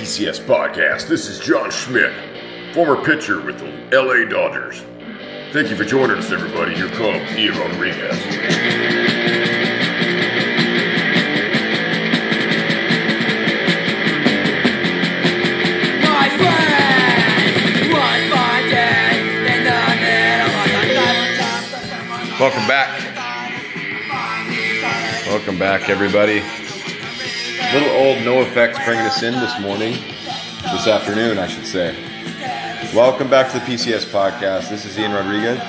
PCS Podcast. This is John Schmidt, former pitcher with the LA Dodgers. Thank you for joining us, everybody. Here comes Ian Rodriguez. Welcome back. Welcome back, everybody. Little old NoFX bringing us in this afternoon, I should say. Welcome back to the PCS Podcast. This is Ian Rodriguez.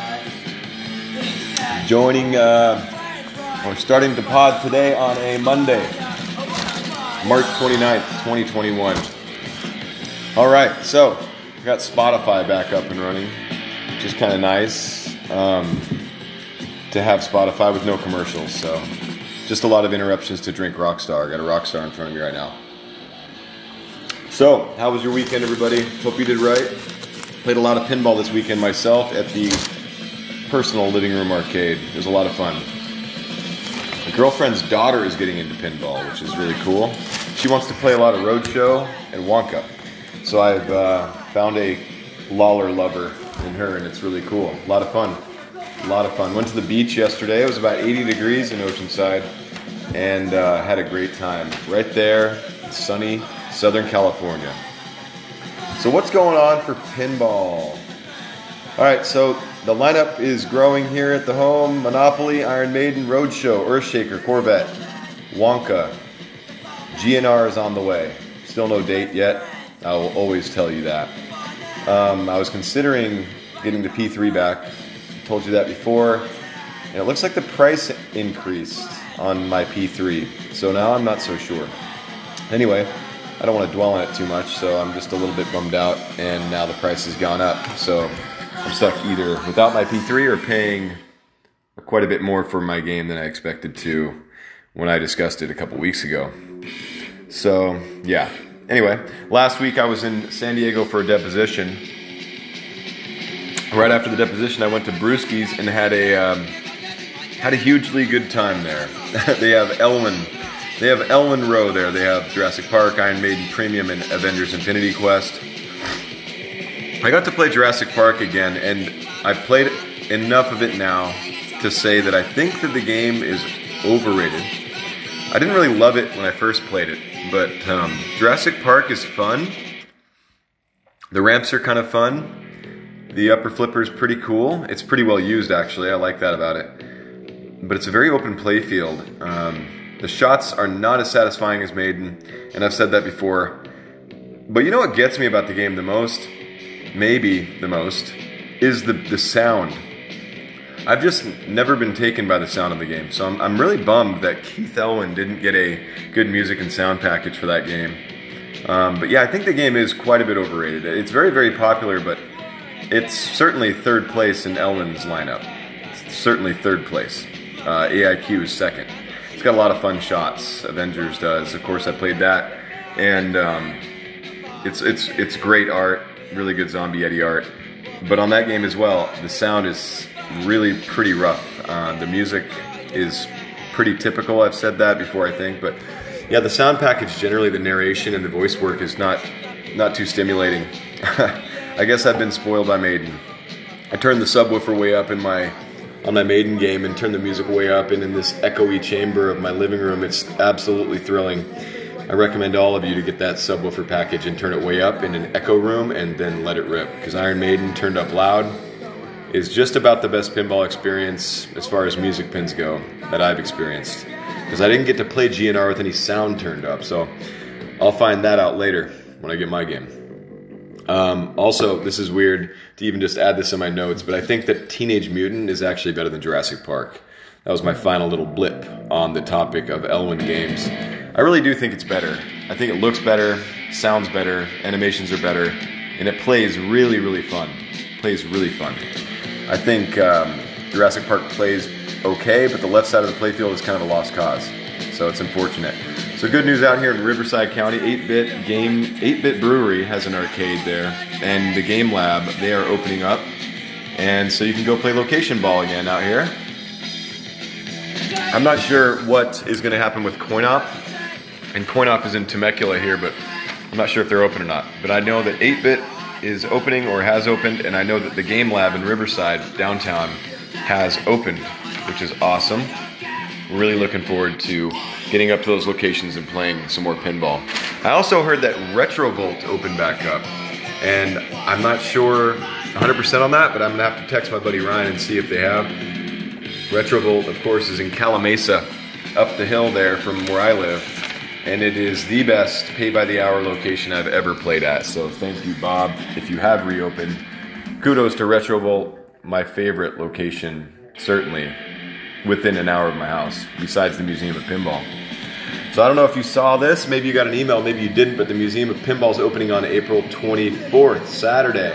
We're starting the pod today on a Monday, March 29th, 2021. All right, so we got Spotify back up and running, which is kind of nice. To have Spotify with no commercials, so just a lot of interruptions to drink Rockstar. I got a Rockstar in front of me right now. So, how was your weekend, everybody? Hope you did right. Played a lot of pinball this weekend myself at the personal living room arcade. It was a lot of fun. My girlfriend's daughter is getting into pinball, which is really cool. She wants to play a lot of Roadshow and Wonka. So I've found a Lawler lover in her, and it's really cool. A lot of fun. Went to the beach yesterday. It was about 80 degrees in Oceanside and had a great time right there in sunny Southern California. So what's going on for pinball? All right, so the lineup is growing here at the home. Monopoly, Iron Maiden, Roadshow, Earthshaker, Corvette, Wonka. GNR is on the way. Still no date yet. I will always tell you that. I was considering getting the P3 back. Told you that before, and it looks like the price increased on my P3, so now I'm not so sure. Anyway, I don't want to dwell on it too much, so I'm just a little bit bummed out, and now the price has gone up, so I'm stuck either without my P3 or paying quite a bit more for my game than I expected to when I discussed it a couple weeks ago. So, yeah. Anyway, last week I was in San Diego for a deposition. Right after the deposition, I went to Brewski's and had a hugely good time there. They have Elwyn Row there. They have Jurassic Park, Iron Maiden Premium, and Avengers Infinity Quest. I got to play Jurassic Park again, and I've played enough of it now to say that I think that the game is overrated. I didn't really love it when I first played it, but Jurassic Park is fun. The ramps are kind of fun. The upper flipper is pretty cool. It's pretty well used, actually. I like that about it. But it's a very open play field. The shots are not as satisfying as Maiden, and I've said that before. But you know what gets me about the game the most? Maybe the most, is the sound. I've just never been taken by the sound of the game, so I'm really bummed that Keith Elwyn didn't get a good music and sound package for that game. But yeah, I think the game is quite a bit overrated. It's very, very popular, but it's certainly third place in Elwyn's lineup. It's certainly third place. AIQ is second. It's got a lot of fun shots. Avengers does. Of course, I played that, and it's great art, really good Zombie Eddie art. But on that game as well, the sound is really pretty rough. The music is pretty typical. I've said that before, I think, but yeah, the sound package generally, the narration and the voice work is not too stimulating. I guess I've been spoiled by Maiden. I turned the subwoofer way up on my Maiden game and turned the music way up, and in this echoey chamber of my living room, it's absolutely thrilling. I recommend all of you to get that subwoofer package and turn it way up in an echo room and then let it rip, because Iron Maiden turned up loud is just about the best pinball experience as far as music pins go that I've experienced, because I didn't get to play GNR with any sound turned up, so I'll find that out later when I get my game. Also, this is weird to even just add this in my notes, but I think that Teenage Mutant is actually better than Jurassic Park. That was my final little blip on the topic of Elwyn games. I really do think it's better. I think it looks better, sounds better, animations are better, and it plays really, really fun. I think Jurassic Park plays okay, but the left side of the playfield is kind of a lost cause, so it's unfortunate. So good news out here in Riverside County, 8-Bit Brewery has an arcade there, and the Game Lab, they are opening up, and so you can go play location ball again out here. I'm not sure what is going to happen with Coin-Op, and Coin-Op is in Temecula here, but I'm not sure if they're open or not, but I know that 8-Bit is opening or has opened, and I know that the Game Lab in Riverside, downtown, has opened, which is awesome. We're really looking forward to getting up to those locations and playing some more pinball. I also heard that Retrovolt opened back up, and I'm not sure 100% on that, but I'm gonna have to text my buddy Ryan and see if they have. Retrovolt, of course, is in Calamasa, up the hill there from where I live, and it is the best pay-by-the-hour location I've ever played at. So thank you, Bob, if you have reopened. Kudos to Retrovolt, my favorite location, certainly within an hour of my house, besides the Museum of Pinball. So I don't know if you saw this, maybe you got an email, maybe you didn't, but the Museum of Pinball is opening on April 24th, Saturday.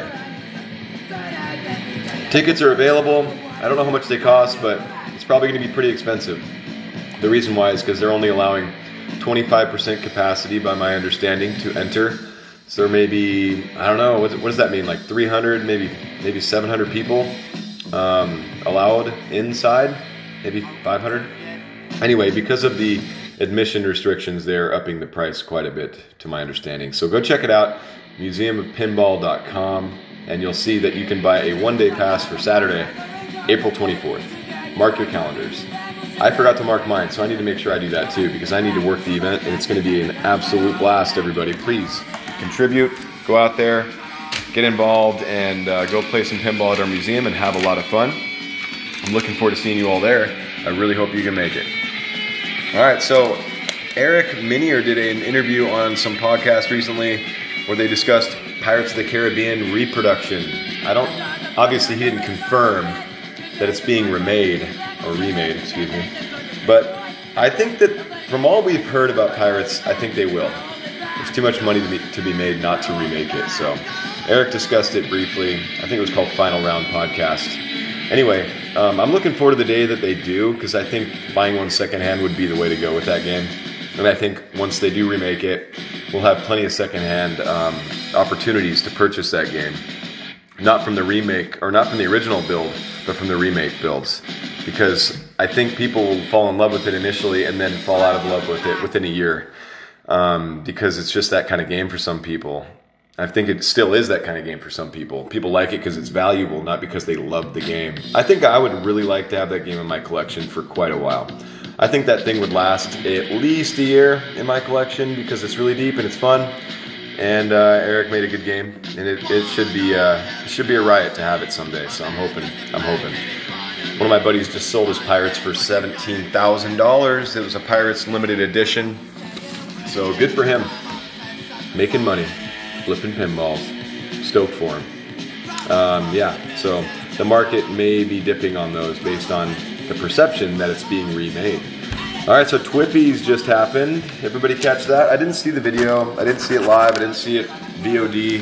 Tickets are available. I don't know how much they cost, but it's probably going to be pretty expensive. The reason why is because they're only allowing 25% capacity, by my understanding, to enter. So there may be, I don't know, what does that mean? Like 300, maybe 700 people allowed inside, maybe 500. Anyway, because of the admission restrictions, they're upping the price quite a bit, to my understanding. So go check it out, museumofpinball.com, and you'll see that you can buy a one-day pass for Saturday, April 24th. Mark your calendars. I forgot to mark mine, so I need to make sure I do that too, because I need to work the event, and it's going to be an absolute blast, everybody. Please contribute, go out there, get involved, and go play some pinball at our museum and have a lot of fun. I'm looking forward to seeing you all there. I really hope you can make it. All right, so Eric Minier did an interview on some podcast recently where they discussed Pirates of the Caribbean reproduction. Obviously he didn't confirm that it's being remade, but I think that from all we've heard about Pirates, I think they will. There's too much money to be made not to remake it. So Eric discussed it briefly. I think it was called Final Round Podcast. Anyway, I'm looking forward to the day that they do, because I think buying one secondhand would be the way to go with that game. And I think once they do remake it, we'll have plenty of secondhand opportunities to purchase that game. Not from the remake, or not from the original build, but from the remake builds. Because I think people will fall in love with it initially and then fall out of love with it within a year. Because it's just that kind of game for some people. I think it still is that kind of game for some people. People like it because it's valuable, not because they love the game. I think I would really like to have that game in my collection for quite a while. I think that thing would last at least a year in my collection because it's really deep and it's fun. And Eric made a good game, and it should be a riot to have it someday. So I'm hoping. One of my buddies just sold his Pirates for $17,000. It was a Pirates limited edition. So good for him, making money, flipping pinballs. Stoked for him. So the market may be dipping on those based on the perception that it's being remade. All right, so Twippies just happened. Everybody catch that? I didn't see the video. I didn't see it live. I didn't see it VOD.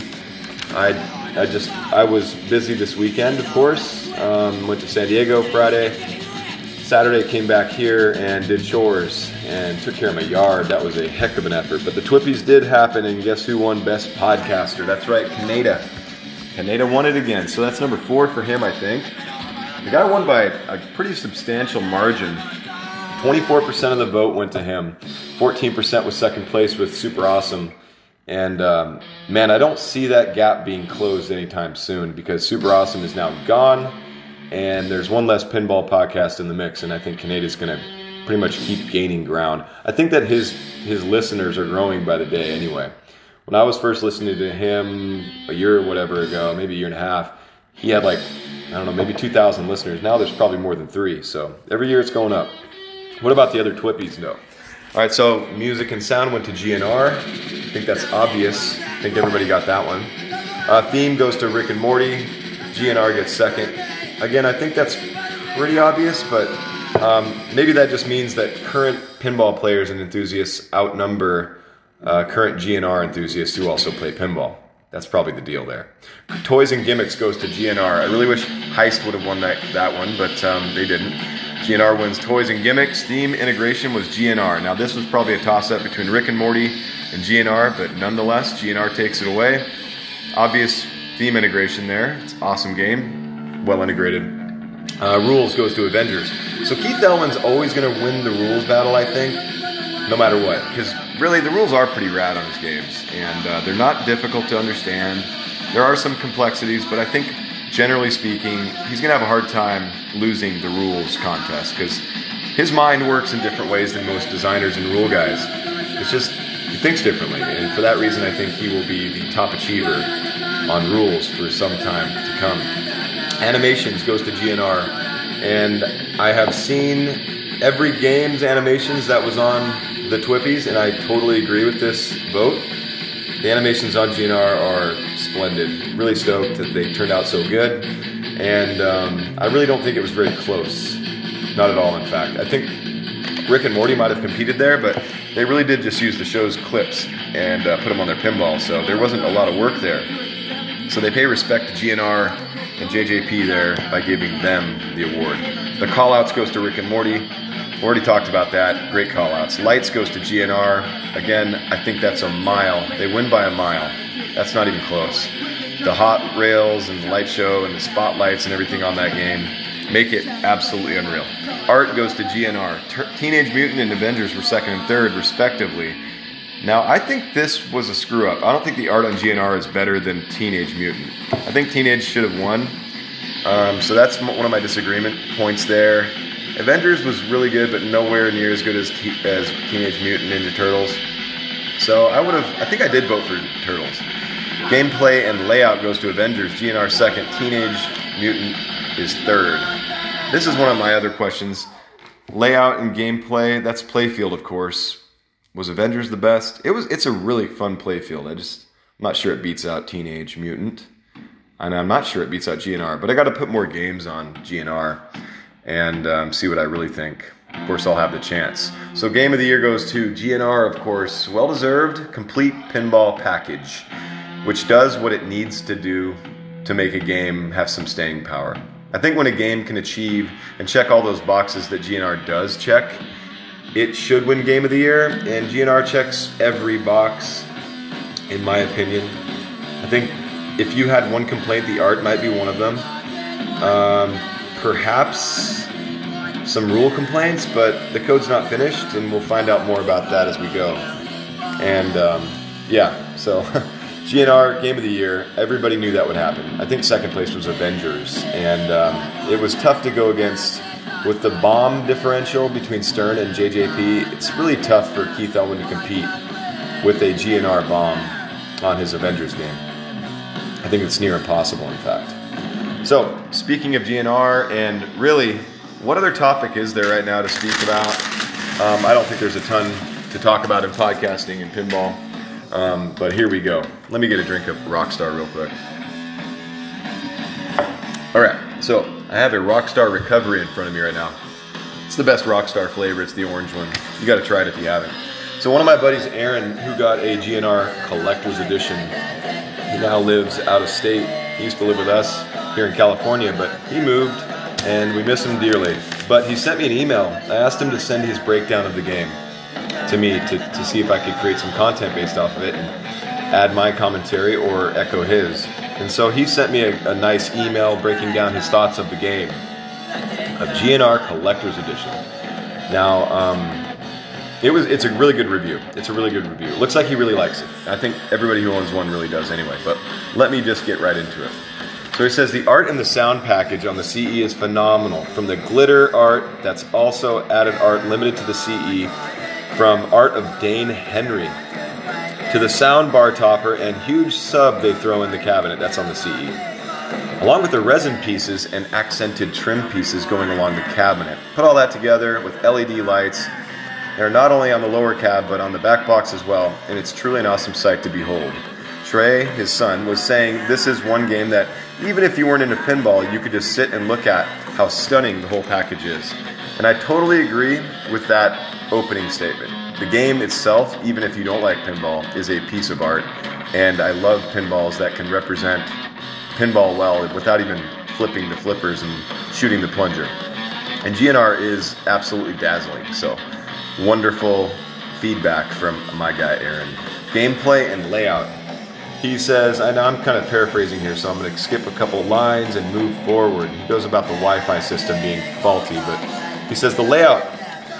I was busy this weekend, of course. Went to San Diego Friday. Saturday came back here and did chores and took care of my yard. That was a heck of an effort. But the Twippies did happen, and guess who won Best Podcaster? That's right, Kaneda. Kaneda won it again. So that's number 4 for him, I think. The guy won by a pretty substantial margin. 24% of the vote went to him. 14% was second place with Super Awesome. And man, I don't see that gap being closed anytime soon because Super Awesome is now gone. And there's one less pinball podcast in the mix. And I think Kaneda's going to pretty much keep gaining ground. I think that his listeners are growing by the day anyway. When I was first listening to him a year or whatever ago, maybe a year and a half, he had maybe 2,000 listeners. Now there's probably more than 3. So every year it's going up. What about the other Twippies, though? All right, so music and sound went to GNR. I think that's obvious. I think everybody got that one. Theme goes to Rick and Morty. GNR gets second. Again, I think that's pretty obvious, but maybe that just means that current pinball players and enthusiasts outnumber current GNR enthusiasts who also play pinball. That's probably the deal there. Toys and Gimmicks goes to GNR. I really wish Heist would have won that one, but they didn't. GNR wins Toys and Gimmicks. Theme integration was GNR. Now this was probably a toss-up between Rick and Morty and GNR, but nonetheless, GNR takes it away. Obvious theme integration there. It's an awesome game. Well integrated. Rules goes to Avengers. So Keith Elman's always going to win the rules battle, I think. no matter what. Because really, the rules are pretty rad on his games, and they're not difficult to understand. There are some complexities, but I think, generally speaking, he's going to have a hard time losing the rules contest, because his mind works in different ways than most designers and rule guys. It's just, he thinks differently, and for that reason, I think he will be the top achiever on rules for some time to come. Animations goes to GNR, and I have seen every game's animations that was on the Twippies, and I totally agree with this vote. The animations on GNR are splendid. Really stoked that they turned out so good, and I really don't think it was very close. Not at all, in fact. I think Rick and Morty might have competed there, but they really did just use the show's clips and put them on their pinball, so there wasn't a lot of work there. So they pay respect to GNR and JJP there by giving them the award. The call-outs goes to Rick and Morty. Already talked about that. Great call-outs. Lights goes to GNR. Again, I think that's a mile. They win by a mile. That's not even close. The hot rails and the light show and the spotlights and everything on that game make it absolutely unreal. Art goes to GNR. Teenage Mutant and Avengers were second and third, respectively. Now, I think this was a screw-up. I don't think the art on GNR is better than Teenage Mutant. I think Teenage should have won. So that's one of my disagreement points there. Avengers was really good, but nowhere near as good as Teenage Mutant Ninja Turtles. So I think I did vote for Turtles. Gameplay and layout goes to Avengers. GNR second. Teenage Mutant is third. This is one of my other questions. Layout and gameplay, that's playfield, of course. Was Avengers the best? It's a really fun playfield. I'm not sure it beats out Teenage Mutant. And I'm not sure it beats out GNR, but I got to put more games on GNR and see what I really think. Of course, I'll have the chance. So Game of the Year goes to GNR, of course. Well-deserved, complete pinball package, which does what it needs to do to make a game have some staying power. I think when a game can achieve and check all those boxes that GNR does check, it should win Game of the Year, and GNR checks every box, in my opinion. I think if you had one complaint, the art might be one of them. Perhaps some rule complaints, but the code's not finished, and we'll find out more about that as we go. And yeah, so GNR Game of the Year, everybody knew that would happen. I think second place was Avengers, and it was tough to go against. With the bomb differential between Stern and JJP, it's really tough for Keith Elwin to compete with a GNR bomb on his Avengers game. I think it's near impossible, in fact. So, speaking of GNR, and really, what other topic is there right now to speak about? I don't think there's a ton to talk about in podcasting and pinball, but here we go. Let me get a drink of Rockstar real quick. All right, so I have a Rockstar Recovery in front of me right now. It's the best Rockstar flavor. It's the orange one. You got to try it if you haven't. So one of my buddies, Aaron, who got a GNR Collector's Edition, he now lives out of state. He used to live with us here in California, but he moved, and we miss him dearly. But he sent me an email. I asked him to send his breakdown of the game to me to see if I could create some content based off of it and add my commentary or echo his. And so he sent me a nice email breaking down his thoughts of the game, of GNR Collector's Edition. Now, it's a really good review. It's a really good review. It looks like he really likes it. I think everybody who owns one really does anyway, but let me just get right into it. So he says, the art and the sound package on the CE is phenomenal. From the glitter art, that's also added art limited to the CE, from art of Dane Henry, to the sound bar topper and huge sub they throw in the cabinet, that's on the CE. Along with the resin pieces and accented trim pieces going along the cabinet. Put all that together with LED lights. They're not only on the lower cab, but on the back box as well, and it's truly an awesome sight to behold. Trey, his son, was saying this is one game that, even if you weren't into pinball, you could just sit and look at how stunning the whole package is. And I totally agree with that opening statement. The game itself, even if you don't like pinball, is a piece of art, and I love pinballs that can represent pinball well without even flipping the flippers and shooting the plunger. And GNR is absolutely dazzling, so wonderful feedback from my guy Aaron. Gameplay and layout. He says, I know I'm kind of paraphrasing here, so I'm going to skip a couple lines and move forward. He goes about the Wi-Fi system being faulty, but he says the layout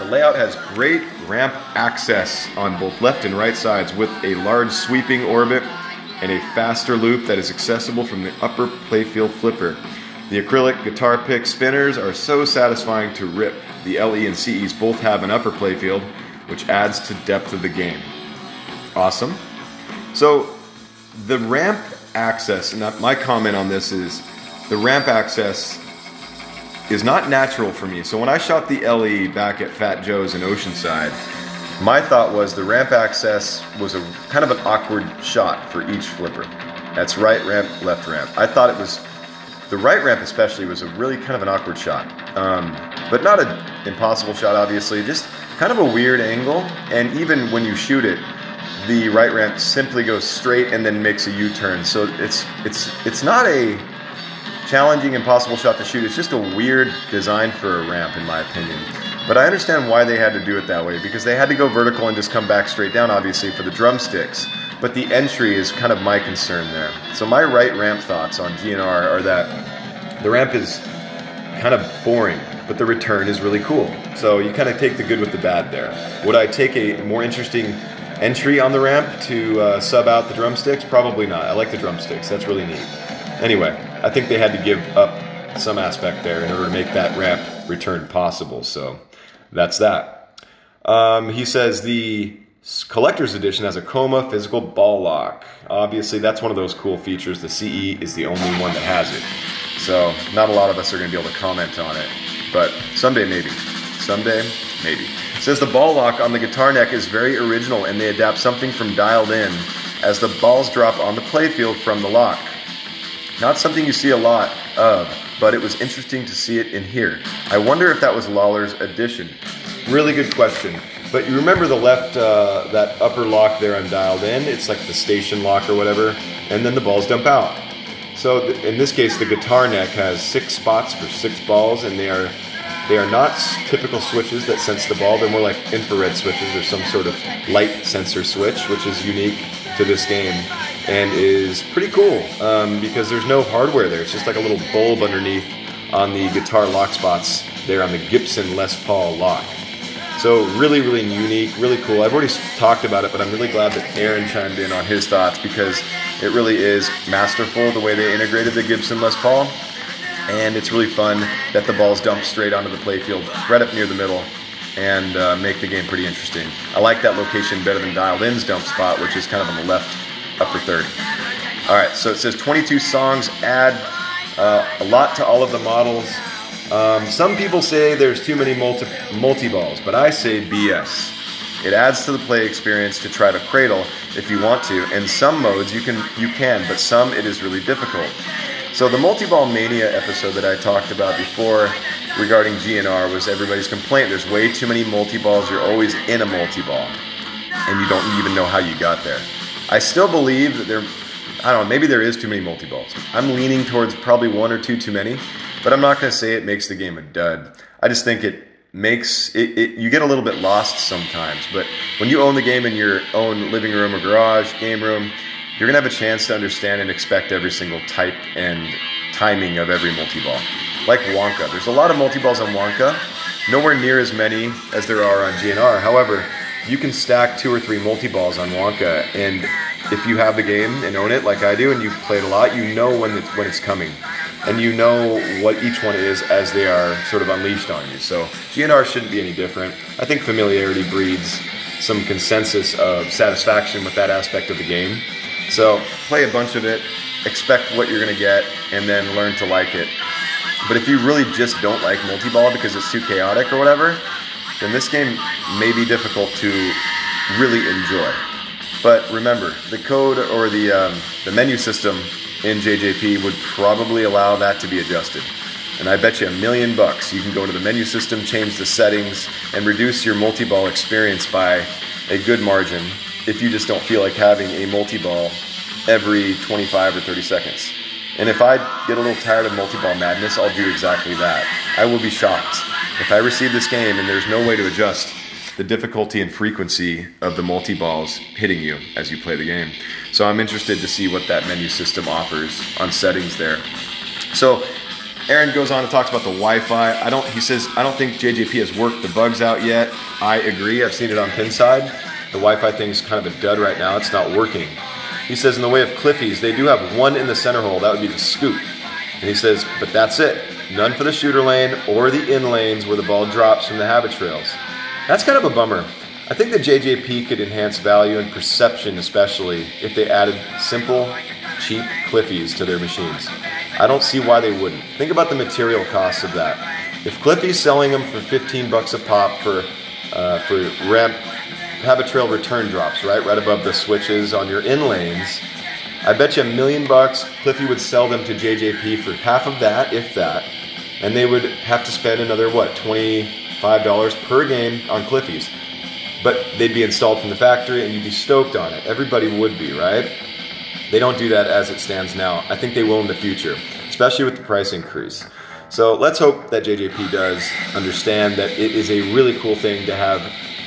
The layout has great ramp access on both left and right sides with a large sweeping orbit and a faster loop that is accessible from the upper playfield flipper. The acrylic guitar pick spinners are so satisfying to rip. The LE and CEs both have an upper playfield, which adds to depth of the game. Awesome. So the ramp access, and my comment on this is the ramp access is not natural for me. So when I shot the LE back at Fat Joe's in Oceanside, my thought was the ramp access was a kind of an awkward shot for each flipper. That's right ramp, left ramp. I thought it was, the right ramp especially was a really kind of an awkward shot. But not an impossible shot, obviously, just kind of a weird angle. And even when you shoot it, the right ramp simply goes straight and then makes a U-turn. So it's not a challenging, impossible shot to shoot. It's just a weird design for a ramp, in my opinion. But I understand why they had to do it that way, because they had to go vertical and just come back straight down, obviously, for the drumsticks. But the entry is kind of my concern there. So my right ramp thoughts on GNR are that the ramp is kind of boring, but the return is really cool. So you kind of take the good with the bad there. Would I take a more interesting entry on the ramp to sub out the drumsticks? Probably not. I like the drumsticks. That's really neat. Anyway, I think they had to give up some aspect there in order to make that ramp return possible. So that's that. He says the collector's edition has a Coma physical ball lock. Obviously, that's one of those cool features. The CE is the only one that has it. So not a lot of us are going to be able to comment on it. But someday, maybe. Someday, maybe. It says the ball lock on the guitar neck is very original, and they adapt something from Dialed In as the balls drop on the playfield from the lock. Not something you see a lot of, but it was interesting to see it in here. I wonder if that was Lawler's addition. Really good question. But you remember the left, that upper lock there on Dialed In? It's like the station lock or whatever, and then the balls dump out. So in this case, the guitar neck has 6 spots for 6 balls, and they are not typical switches that sense the ball. They're more like infrared switches or some sort of light sensor switch, which is unique to this game and is pretty cool because there's no hardware there. It's just like a little bulb underneath on the guitar lock spots there on the Gibson Les Paul lock. So really, really unique, really cool. I've already talked about it, but I'm really glad that Aaron chimed in on his thoughts because it really is masterful the way they integrated the Gibson Les Paul. And it's really fun that the balls dump straight onto the playfield, right up near the middle, and make the game pretty interesting. I like that location better than Dialed In's dump spot, which is kind of on the left upper third. All right, so it says 22 songs add a lot to all of the models. Some people say there's too many multi-balls, but I say BS. It adds to the play experience to try to cradle if you want to. In some modes you can, but some it is really difficult. So the multi-ball mania episode that I talked about before regarding GNR was everybody's complaint. There's way too many multi-balls. You're always in a multi-ball, and you don't even know how you got there. I still believe that I don't know, maybe there is too many multi-balls. I'm leaning towards probably 1 or 2 too many, but I'm not going to say it makes the game a dud. I just think it makes it you get a little bit lost sometimes. But when you own the game in your own living room or garage, game room, you're going to have a chance to understand and expect every single type and timing of every multi-ball. Like Wonka. There's a lot of multi-balls on Wonka, nowhere near as many as there are on GNR. However, you can stack 2 or 3 multi-balls on Wonka, and if you have the game and own it like I do and you play it a lot, you know when it's coming. And you know what each one is as they are sort of unleashed on you. So GNR shouldn't be any different. I think familiarity breeds some consensus of satisfaction with that aspect of the game. So play a bunch of it, expect what you're going to get, and then learn to like it. But if you really just don't like multi-ball because it's too chaotic or whatever, then this game may be difficult to really enjoy. But remember, the code or the menu system in JJP would probably allow that to be adjusted. And I bet you $1 million you can go to the menu system, change the settings, and reduce your multi-ball experience by a good margin if you just don't feel like having a multi-ball every 25 or 30 seconds. And if I get a little tired of multi-ball madness, I'll do exactly that. I will be shocked if I receive this game and there's no way to adjust the difficulty and frequency of the multi-balls hitting you as you play the game. So I'm interested to see what that menu system offers on settings there. So Aaron goes on and talks about the Wi-Fi. He says, I don't think JJP has worked the bugs out yet. I agree. I've seen it on Pinside. The Wi-Fi thing's kind of a dud right now. It's not working. He says, in the way of Cliffies, they do have one in the center hole. That would be the scoop. And he says, but that's it. None for the shooter lane or the in lanes where the ball drops from the habit trails. That's kind of a bummer. I think that JJP could enhance value and perception, especially if they added simple, cheap Cliffies to their machines. I don't see why they wouldn't. Think about the material costs of that. If Cliffy's selling them for $15 a pop for ramp habit trail return drops, right above the switches on your in lanes, I bet you $1 million Cliffy would sell them to JJP for half of that, if that, and they would have to spend another, $25 per game on Cliffies. But they'd be installed from the factory and you'd be stoked on it. Everybody would be, right? They don't do that as it stands now. I think they will in the future, especially with the price increase. So let's hope that JJP does understand that it is a really cool thing to have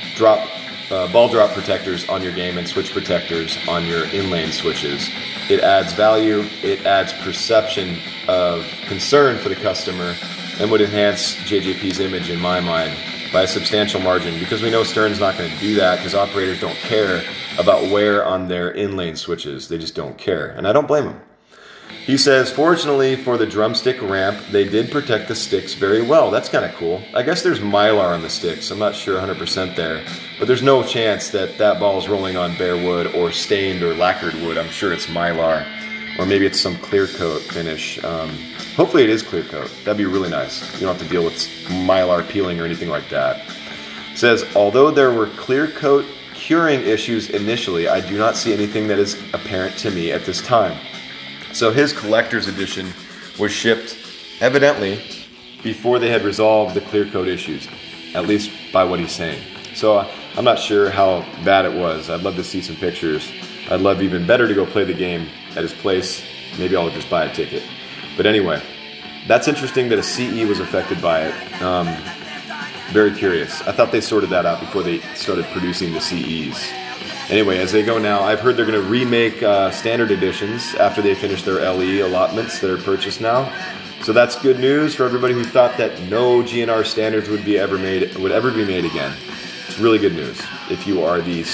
ball drop protectors on your game and switch protectors on your in-lane switches. It adds value, it adds perception of concern for the customer, and would enhance JJP's image in my mind by a substantial margin, because we know Stern's not going to do that because operators don't care about wear on their in-lane switches. They just don't care, and I don't blame them. He says, fortunately for the drumstick ramp, they did protect the sticks very well. That's kind of cool. I guess there's Mylar on the sticks. I'm not sure 100% there, but there's no chance that that ball is rolling on bare wood or stained or lacquered wood. I'm sure it's Mylar, or maybe it's some clear coat finish. Hopefully it is clear coat. That'd be really nice. You don't have to deal with Mylar peeling or anything like that. It says, although there were clear coat curing issues initially, I do not see anything that is apparent to me at this time. So his collector's edition was shipped, evidently, before they had resolved the clear coat issues, at least by what he's saying. So I'm not sure how bad it was. I'd love to see some pictures. I'd love even better to go play the game at his place. Maybe I'll just buy a ticket. But anyway, that's interesting that a CE was affected by it. Very curious. I thought they sorted that out before they started producing the CEs. Anyway, as they go now, I've heard they're going to remake standard editions after they finish their LE allotments that are purchased now. So that's good news for everybody who thought that no GNR standards would ever be made again. It's really good news if you are the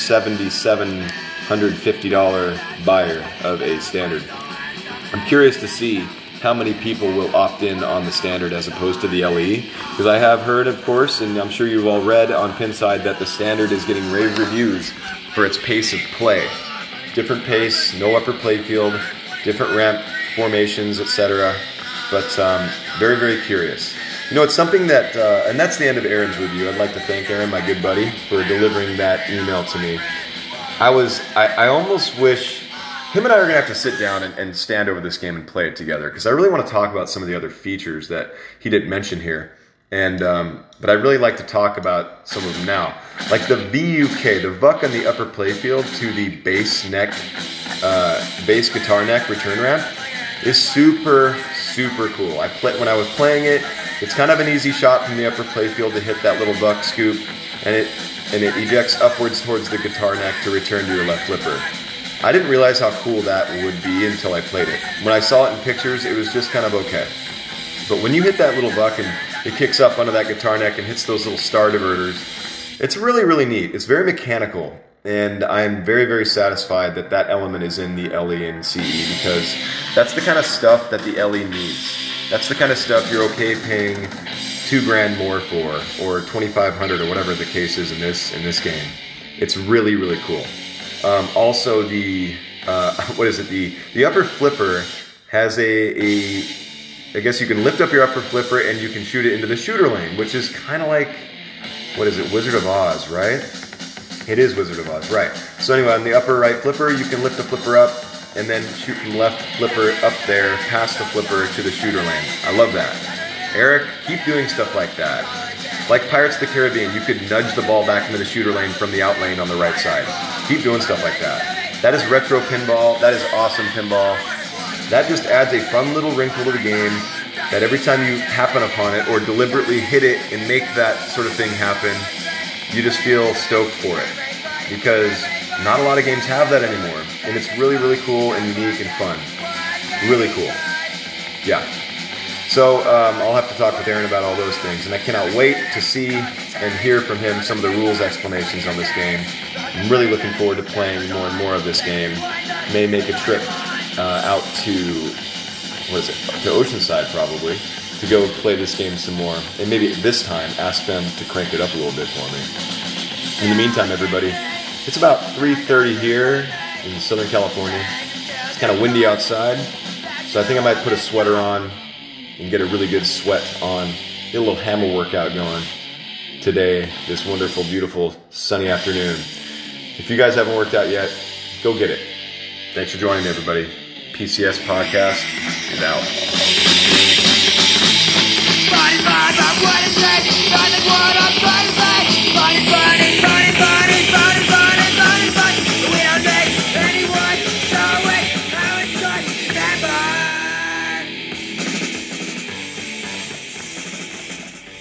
$7,750 buyer of a standard. I'm curious to see how many people will opt in on the standard as opposed to the LE, because I have heard, of course, and I'm sure you've all read on Pinside that the standard is getting rave reviews for its pace of play. Different pace, no upper playfield, different ramp formations, etc. But very, very curious. You know, it's something that, and that's the end of Aaron's review. I'd like to thank Aaron, my good buddy, for delivering that email to me. I almost wish him and I are going to have to sit down and stand over this game and play it together, because I really want to talk about some of the other features that he didn't mention here. And but I'd really like to talk about some of them now. Like the VUK, the VUK on the upper playfield to the bass guitar neck return ramp is super, super cool. When I was playing it, it's kind of an easy shot from the upper playfield to hit that little buck scoop, and it ejects upwards towards the guitar neck to return to your left flipper. I didn't realize how cool that would be until I played it. When I saw it in pictures, it was just kind of okay. But when you hit that little buck and it kicks up onto that guitar neck and hits those little star diverters, it's really, really neat. It's very mechanical, and I'm very, very satisfied that that element is in the LE and CE, because that's the kind of stuff that the LE needs. That's the kind of stuff you're okay paying $2,000 more for, or $2,500, or whatever the case is in this game. It's really, really cool. Also, the upper flipper has I guess you can lift up your upper flipper and you can shoot it into the shooter lane, which is kind of like, Wizard of Oz, right? It is Wizard of Oz, right. So anyway, on the upper right flipper, you can lift the flipper up and then shoot from the left flipper up there, past the flipper to the shooter lane. I love that. Eric, keep doing stuff like that. Like Pirates of the Caribbean, you could nudge the ball back into the shooter lane from the out lane on the right side. Keep doing stuff like that. That is retro pinball. That is awesome pinball. That just adds a fun little wrinkle to the game, that every time you happen upon it or deliberately hit it and make that sort of thing happen, you just feel stoked for it. Because not a lot of games have that anymore. And it's really, really cool and unique and fun. Really cool. Yeah. So I'll have to talk with Aaron about all those things, and I cannot wait to see and hear from him some of the rules explanations on this game. I'm really looking forward to playing more and more of this game. May make a trip out to, to Oceanside probably, to go play this game some more, and maybe this time ask them to crank it up a little bit for me. In the meantime, everybody, it's about 3:30 here in Southern California. It's kind of windy outside, so I think I might put a sweater on and get a really good sweat on, get a little hammer workout going today, this wonderful, beautiful, sunny afternoon. If you guys haven't worked out yet, go get it. Thanks for joining me, everybody. PCS Podcast is out.